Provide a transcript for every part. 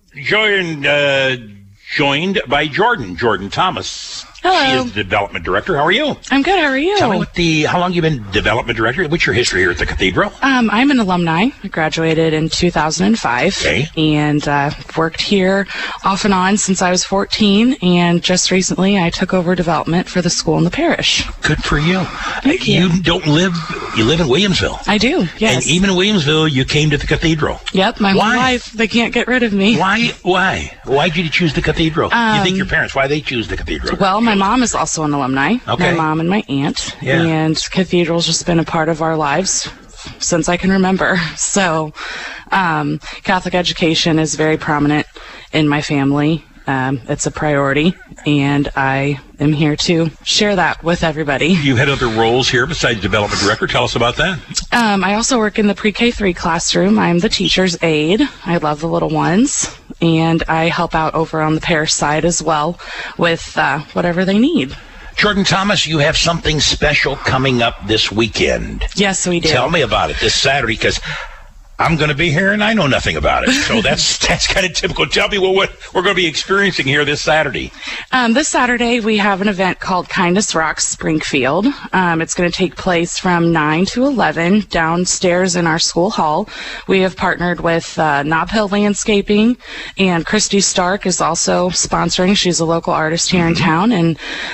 Joined by Jordan Thomas. Hello. She is the development director. How are you? I'm good. How are you? Tell me how long you been development director? What's your history here at the Cathedral? I'm an alumni. I graduated in 2005. Okay. And worked here off and on since I was 14. And just recently, I took over development for the school in the parish. Good for you. Thank you. You live in Williamsville. I do, yes. And even in Williamsville, you came to the Cathedral. Yep, my whole life. They can't get rid of me. Why? Why did you choose the Cathedral? You think your parents, why they choose the Cathedral? Well, my mom is also an alumni. Okay. My mom and my aunt. Yeah. And Cathedral's just been a part of our lives since I can remember. So, Catholic education is very prominent in my family. It's a priority, and I am here to share that with everybody. You've had other roles here besides development director. Tell us about that. I also work in the pre-K3 classroom. I'm the teacher's aide. I love the little ones, and I help out over on the parish side as well with whatever they need. Jordan Thomas, you have something special coming up this weekend. Yes, we do. Tell me about it this Saturday, because I'm going to be here and I know nothing about it. So that's kind of typical. Tell me what we're going to be experiencing here this Saturday. This Saturday, we have an event called Kindness Rocks Springfield. It's going to take place from 9 to 11 downstairs in our school hall. We have partnered with Nob Hill Landscaping, and Christy Stark is also sponsoring. She's a local artist here in town, and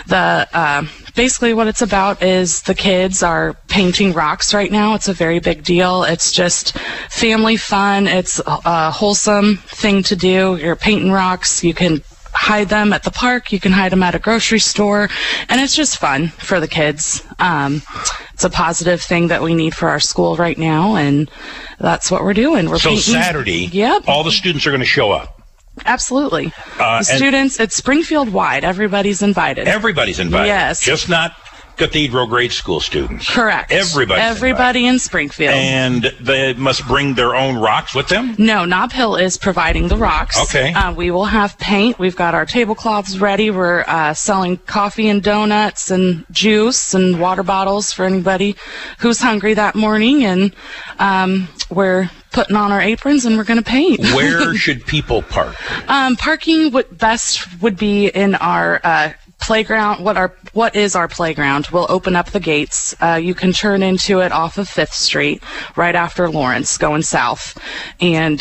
basically what it's about is the kids are painting rocks right now. It's a very big deal. It's just family fun. It's a wholesome thing to do. You're painting rocks. You can hide them at the park. You can hide them at a grocery store. And it's just fun for the kids. It's a positive thing that we need for our school right now. And that's what we're doing. We're painting. Saturday, yep, all the students are going to show up. Absolutely. The students, it's Springfield wide. Everybody's invited. Everybody's invited. Yes. Just not Cathedral grade school students. Correct. Everybody in Springfield. And they must bring their own rocks with them? No, Nob Hill is providing the rocks. Okay. We will have paint. We've got our tablecloths ready. We're selling coffee and donuts and juice and water bottles for anybody who's hungry that morning. And we're putting on our aprons and we're going to paint. Where should people park? Parking best would be in our playground. What is our playground? We'll open up the gates. You can turn into it off of 5th Street, right after Lawrence, going south. And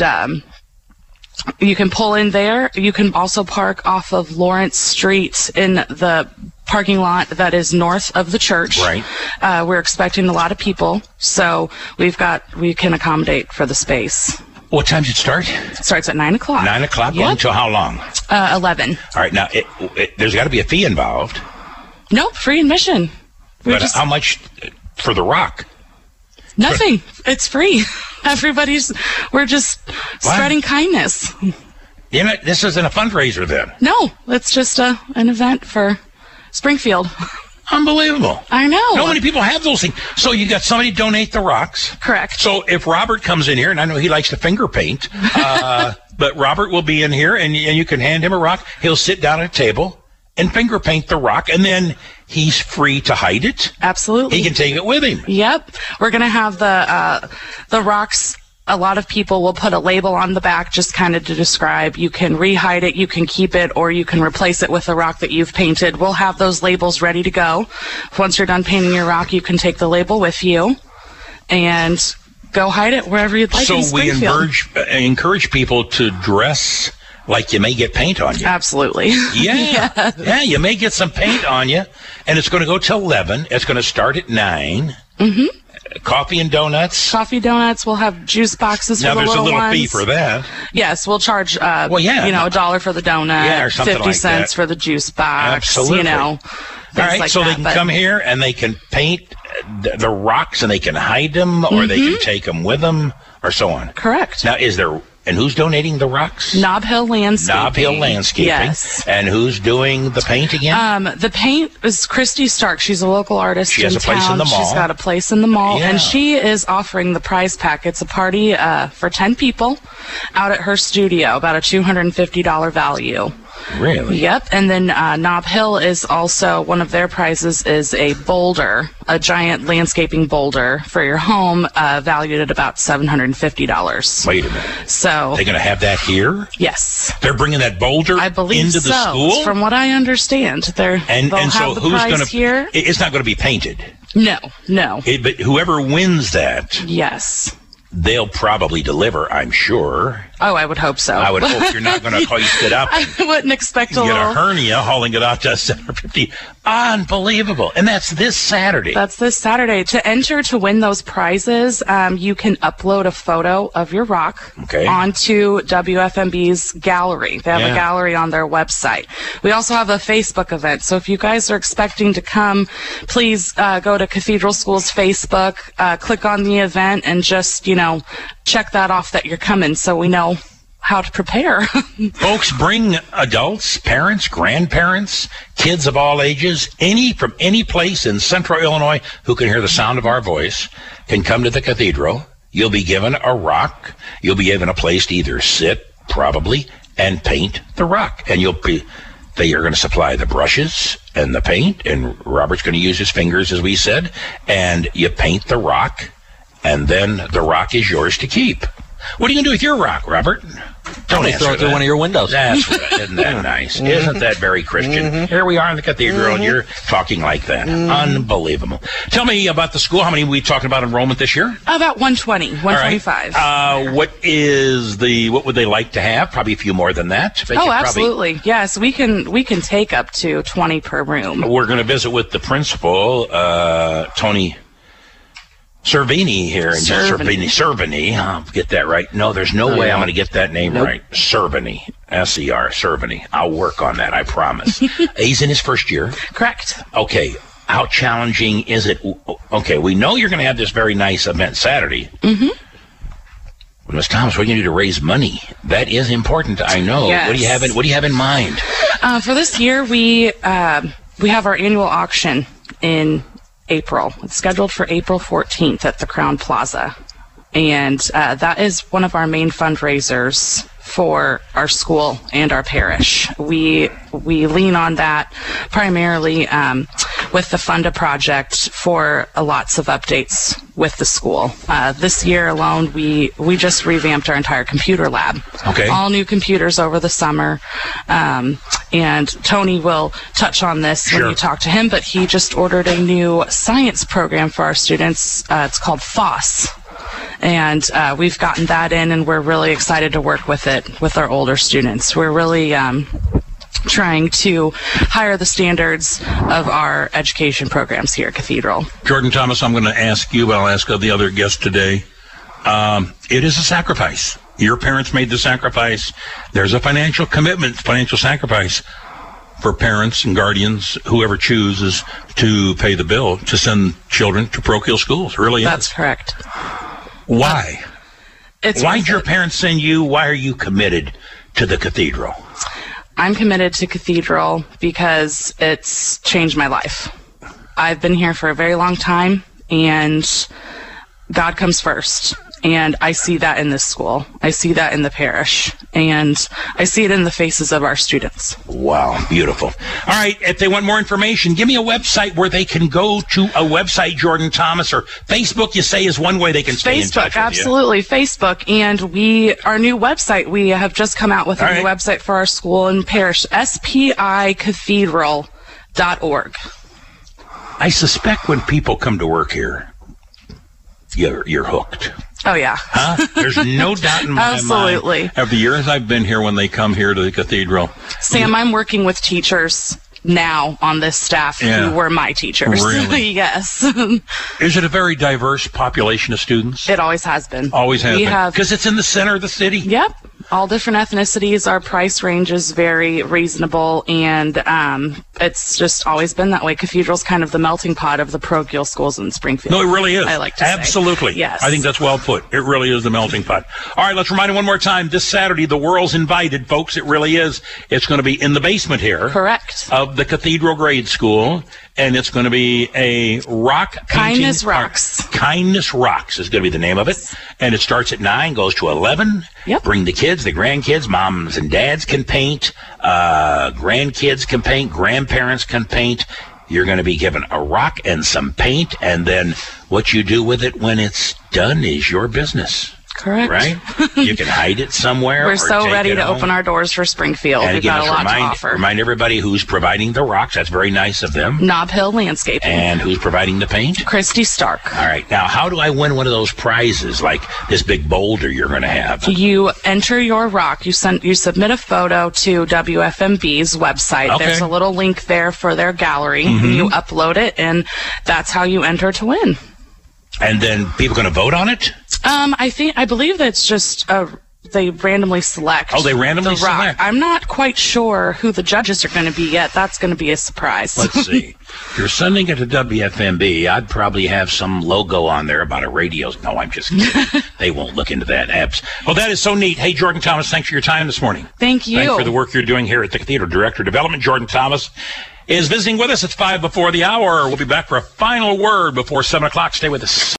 you can pull in there. You can also park off of Lawrence Street in the parking lot that is north of the church. Right. We're expecting a lot of people, so we can accommodate for the space. What time does it start? It starts at 9 o'clock. 9 o'clock? Yep. Until how long? 11. All right. Now, there's got to be a fee involved. Nope, free admission. But how much for the rock? Nothing. It's free. We're just spreading kindness. This isn't a fundraiser then. No, it's just an event for Springfield. Unbelievable. I know. Not many people have those things. So you got somebody donate the rocks. Correct. So if Robert comes in here, and I know he likes to finger paint, but Robert will be in here, and you can hand him a rock. He'll sit down at a table and finger paint the rock, and then he's free to hide it. Absolutely. He can take it with him. Yep. We're going to have the rocks. A lot of people will put a label on the back just kind of to describe. You can rehide it, you can keep it, or you can replace it with a rock that you've painted. We'll have those labels ready to go. Once you're done painting your rock, you can take the label with you and go hide it wherever you'd like in Springfield. So we encourage people to dress like you may get paint on you. Absolutely. Yeah. Yeah, you may get some paint on you, and it's going to go till 11. It's going to start at 9. Mm-hmm. Coffee and donuts. Coffee, donuts. We'll have juice boxes for the little ones. Now, there's a little fee for that. Yes, we'll charge, $1 for the donut, or something 50 like cents that. for the juice box, Absolutely. All right, like so that, they can come here and they can paint the rocks and they can hide them, or they can take them with them, or so on. Correct. Now, and who's donating the rocks? Nob Hill Landscaping. Nob Hill Landscaping. Yes. And who's doing the paint again? The paint is Christy Stark. She's a local artist. She has a place in the mall. She's got a place in the mall, Yeah. and she is offering the prize pack. It's a party for 10 people out at her studio, about a $250 value. Really? Yep. And then Nob Hill is also, one of their prizes is a boulder, a giant landscaping boulder for your home, valued at about $750. Wait a minute. So They're going to have that here? yes, They're bringing that boulder I believe into so. the school? From what I understand, they'll And have so the who's prize going to... here. It's not going to be painted. No. But whoever wins that, Yes. they'll probably deliver, I'm sure. Oh, I would hope so. I would hope you're not going to hoist it up I wouldn't expect a and get little. a hernia hauling it out to $750. Unbelievable. And that's this Saturday. That's this Saturday. To enter to win those prizes, you can upload a photo of your rock onto WFMB's gallery. They have a gallery on their website. We also have a Facebook event. So if you guys are expecting to come, please go to Cathedral School's Facebook, click on the event, and just, check that off that you're coming so we know how to prepare. Folks, bring adults, parents, grandparents, kids of all ages, from any place in central Illinois who can hear the sound of our voice can come to the cathedral. You'll be given a rock. You'll be given a place to either sit, probably, and paint the rock. And they are going to supply the brushes and the paint, and Robert's going to use his fingers, as we said, and you paint the rock, and then the rock is yours to keep. What are you going to do with your rock, Robert? Don't answer throw it through one of your windows. That's right. Isn't that nice? Isn't that very Christian? Here we are in the cathedral, and you're talking like that. Unbelievable. Tell me about the school. How many are we talking about enrollment this year? About 120, 125. What would they like to have? Probably a few more than that. Absolutely. Yes, we can take up to 20 per room. We're going to visit with the principal, Tony Cervini here. Cervini. I'll get that right. No, there's no way I'm going to get that name right. Cervini. S-E-R, Cervini. I'll work on that, I promise. He's in his first year. Correct. Okay. How challenging is it? Okay, we know you're going to have this very nice event Saturday. Ms. Thomas, what are you going to do to raise money? That is important, I know. Yes. What do you have in mind? For this year, we have our annual auction in April. It's scheduled for April 14th at the Crown Plaza. And that is one of our main fundraisers for our school and our parish. We lean on that primarily with the Funda project for lots of updates with the school. This year alone, we just revamped our entire computer lab. Okay. All new computers over the summer. And Tony will touch on this when you talk to him, but he just ordered a new science program for our students. It's called FOSS. And we've gotten that in, and we're really excited to work with it with our older students. We're really trying to higher the standards of our education programs here at Cathedral. Jordan Thomas, I'm going to ask you, but I'll ask the other guests today. It is a sacrifice. Your parents made the sacrifice. There's a financial commitment, financial sacrifice for parents and guardians, whoever chooses to pay the bill to send children to parochial schools. Really is. That's correct. Why? Why did your parents send you? Why are you committed to the cathedral? I'm committed to Cathedral because it's changed my life. I've been here for a very long time, and God comes first. And I see that in this school. I see that in the parish. And I see it in the faces of our students. Wow, beautiful. All right, if they want more information, give me a website where they can go to a website, Jordan Thomas, or Facebook, you say, is one way they can stay in touch with absolutely, Facebook. And our new website, we have just come out with a new website for our school and parish, spicathedral.org. I suspect when people come to work here, you're hooked. Oh, yeah. Huh? There's no doubt in my mind. Of the years I've been here when they come here to the cathedral. Sam, I'm working with teachers now on this staff who were my teachers. Really? Yes. Is it a very diverse population of students? It always has been. Always has been. Because it's in the center of the city. Yep. All different ethnicities. Our price range is very reasonable, and It's just always been that way. Cathedral's kind of the melting pot of the parochial schools in Springfield. No, it really is. I like to say. Absolutely. Yes. I think that's well put. It really is the melting pot. All right, let's remind you one more time. This Saturday, the world's invited, folks. It really is. It's going to be in the basement here. Correct. Of the Cathedral Grade School. And it's going to be a rock painting. Kindness Rocks. Kindness Rocks is going to be the name of it. And it starts at 9, goes to 11. Yep. Bring the kids, the grandkids, moms and dads can paint. Grandkids can paint. Grandparents can paint. You're going to be given a rock and some paint. And then what you do with it when it's done is your business. Correct. Right? You can hide it somewhere. We're so ready to open our doors for Springfield. And We've again, got a lot to offer. Remind everybody who's providing the rocks. That's very nice of them. Nob Hill Landscaping. And who's providing the paint? Christy Stark. All right. Now, how do I win one of those prizes, like this big boulder you're going to have? You enter your rock. You submit a photo to WFMB's website. Okay. There's a little link there for their gallery. Mm-hmm. You upload it, and that's how you enter to win. And then people going to vote on it? I believe that it's just they randomly select. Oh, they randomly the rock. select. I'm not quite sure who the judges are going to be yet. That's going to be a surprise. Let's see. If you're sending it to WFMB, I'd probably have some logo on there about a radio. No, I'm just kidding. They won't look into that. Well, that is so neat. Hey, Jordan Thomas, thanks for your time this morning. Thank you. Thanks for the work you're doing here at the Cathedral. Director of Development, Jordan Thomas, is visiting with us. It's 5 before the hour. We'll be back for a final word before 7 o'clock. Stay with us.